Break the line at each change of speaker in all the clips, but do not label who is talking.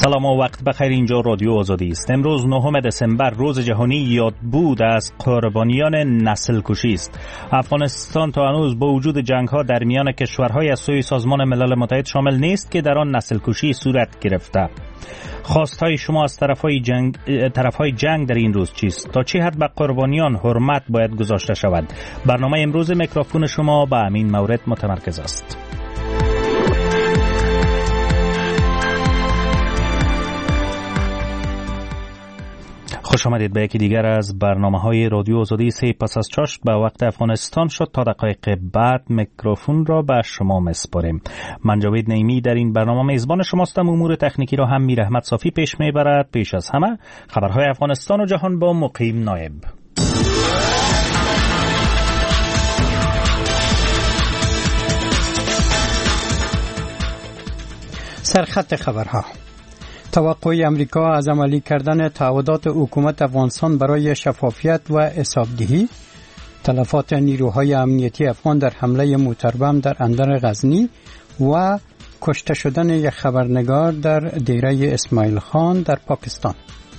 سلام و وقت بخیر. اینجا رادیو آزادی است. امروز 9 دسامبر روز جهانی یادبود از قربانیان نسل کشی است. افغانستان تا هنوز با وجود جنگ ها در میان کشورهای از سوی سازمان ملل متحد شامل نیست که در آن نسل کشی صورت گرفته. خواستهای شما از طرفهای جنگ در این روز چیست؟ تا چه حد به قربانیان حرمت باید گذاشته شود؟ برنامه امروز میکروفون شما به همین مورد متمرکز است. خوش آمدید به یکی دیگر از برنامه‌های رادیو آزادی. 3 پس از چاشت به وقت افغانستان شد. تا دقایق بعد میکروفون را به شما میسپاریم. من جاوید نعیمی در این برنامه میزبان شماستم. امور تکنیکی را هم میر احمد صافی پیش میبرد. پیش از همه خبرهای افغانستان و جهان با مقیم نایب.
سرخط خبرها. توقع امریکا از عملی کردن تعهدات حکومت افغانستان برای شفافیت و حسابدهی، تلفات نیروهای امنیتی افغان در حمله موتربم در اندر غزنی و کشته شدن یک خبرنگار در دیره اسماعیل خان در پاکستان.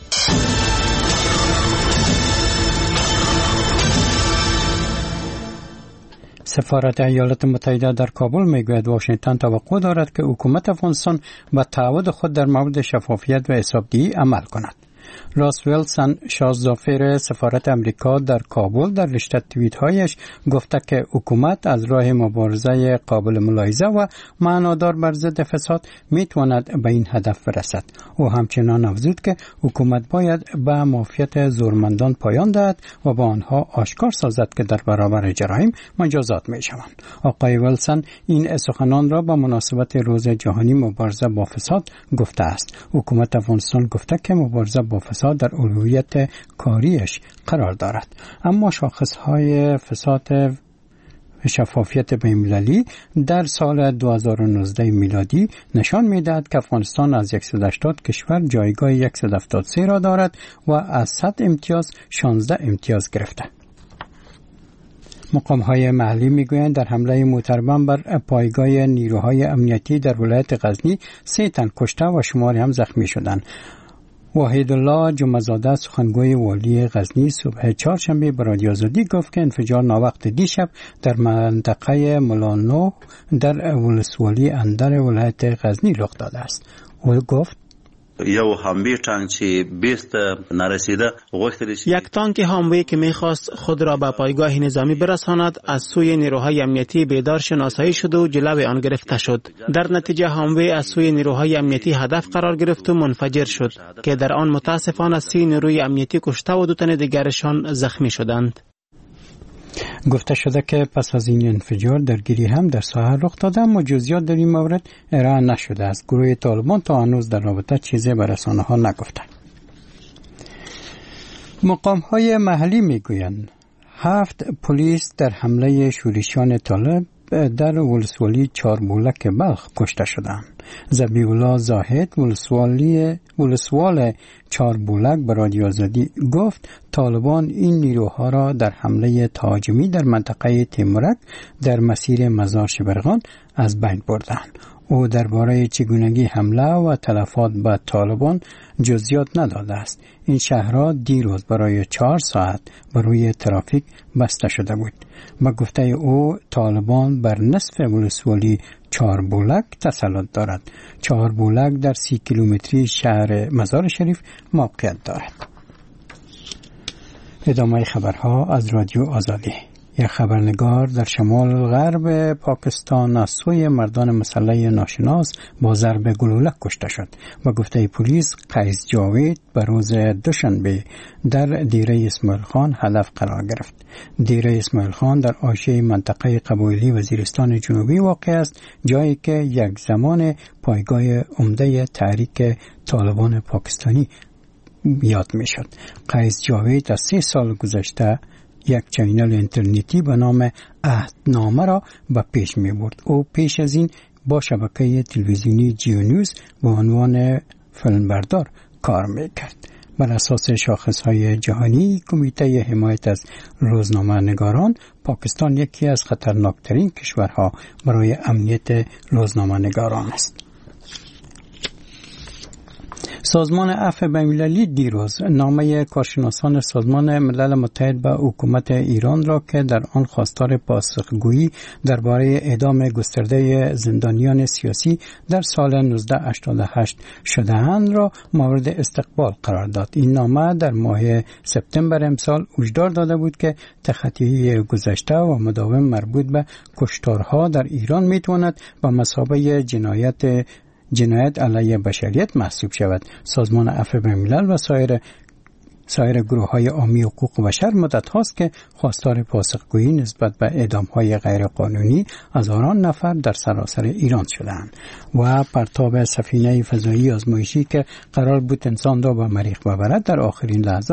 سفارت ایالات متحده در کابل میگوید واشنگتن توقع دارد که حکومت افغانستان به تعهد خود در مورد شفافیت و حسابدهی عمل کند. راس ویلسون شاهزافر سفارت امریکا در کابل در رشته توییت‌هایش گفته که حکومت از راه مبارزه قابل ملاحظه و معنادار بر ضد فساد میتواند به این هدف برسد. او همچنان افزود که حکومت باید به مافیت زورمندان پایان دهد و با آنها آشکار سازد که در برابر جرایم مجازات میشوند. آقای ویلسون این سخنان را به مناسبت روز جهانی مبارزه با فساد گفته است. حکومت افغانستان گفته که مبارزه با فساد در اولویت کاریش قرار دارد، اما شاخصهای فساد شفافیت بین‌المللی در سال 2019 میلادی نشان می‌دهد که افغانستان از 180 کشور جایگاه 173 را دارد و از 100 امتیاز 16 امتیاز گرفته. مقام‌های محلی میگویند در حمله موتربم بر پایگاه نیروهای امنیتی در ولایت غزنی 3 تن کشته و شماری هم زخمی شدند. وحیدالله جمعه‌زاده سخنگوی والی غزنی صبح چهارشنبه به رادیو آزادی گفت که انفجار ناوقت دیشب در منطقه ملانو در ولسوالی اندر ولایت غزنی رخ داده است. او گفت
یو هاموی تانک چې بیرته نرسیده غوښتل
یک تانک هاموی که میخواست خود را به پایگاه نظامی برساند از سوی نیروهای امنیتی بیدار شناسایی شد و جلو آن گرفته شد. در نتیجه هاموی از سوی نیروهای امنیتی هدف قرار گرفت و منفجر شد که در آن متاسفانه 30 نیروی امنیتی کشته و 2 تن دیگرشان زخمی شدند.
گفته شده که پس از این انفجار درگیری هم در ساحل رخ داده، اما جزئیات در این مورد ارائه نشده است. گروه طالبان تا هنوز در رابطه چیزی به رسانه‌ها نگفته. مقام‌های محلی میگویند 7 پلیس در حمله شورشیان طالب در ولسوالی چاربولک بلخ کشته شدند. ذبیح الله زاهد ولسوال چاربولک به رادیو آزادی گفت طالبان این نیروها را در حمله تهاجمی در منطقه تیمورک در مسیر مزار شبرغان از بین بردند. او درباره چگونگی حمله و تلفات به طالبان جزئیات نداده است. این شهرها دیروز برای 4 ساعت برای ترافیک بسته شده بود. با گفته او طالبان بر نصف ولسوالی چاربولک تسلط دارد. چاربولک در 30 کیلومتری شهر مزار شریف موقعیت دارد. ادامه خبرها از رادیو آزادی. یک خبرنگار در شمال غرب پاکستان از سوی مردان مسلح ناشناس با ضرب گلوله کشته شد. و گفته پلیس قیس جاوید به روز دوشنبه در دیره اسماعیل خان هدف قرار گرفت. دیره اسماعیل خان در حاشیه منطقه قبایلی وزیرستان جنوبی واقع است، جایی که یک زمان پایگاه عمده تحریک طالبان پاکستانی یاد می شد. قیس جاوید از 3 سال گذشته یک چینل اینترنتی به نام عهدنامه را به پیش می برد. او پیش از این با شبکه تلویزیونی جیو نیوز به عنوان فیلمبردار کار می کرد. بر اساس شاخصهای جهانی کمیته حمایت از روزنامه‌نگاران، پاکستان یکی از خطرناکترین کشورها برای امنیت روزنامه‌نگاران است. سازمان عفو بین‌المللی دیروز نامه کارشناسان سازمان ملل متحد به حکومت ایران را که در آن خواستار پاسخگویی درباره اعدام گسترده زندانیان سیاسی در سال 1988 شده‌اند را مورد استقبال قرار داد. این نامه در ماه سپتامبر امسال هشدار داده بود که تخطی گذشته و مداوم مربوط به کشتارها در ایران میتواند به مثابه جنایت علیه بشریت محسوب شود. سازمان عفو بین‌الملل و سایر گروه‌های حامی حقوق بشر مدت هاست که خواستار پاسخگویی نسبت به اعدام‌های غیرقانونی هزاران نفر در سراسر ایران شدند و پرتاب سفینه فضایی آزمایشی که قرار بود انسان را به مریخ ببرد در آخرین لحظه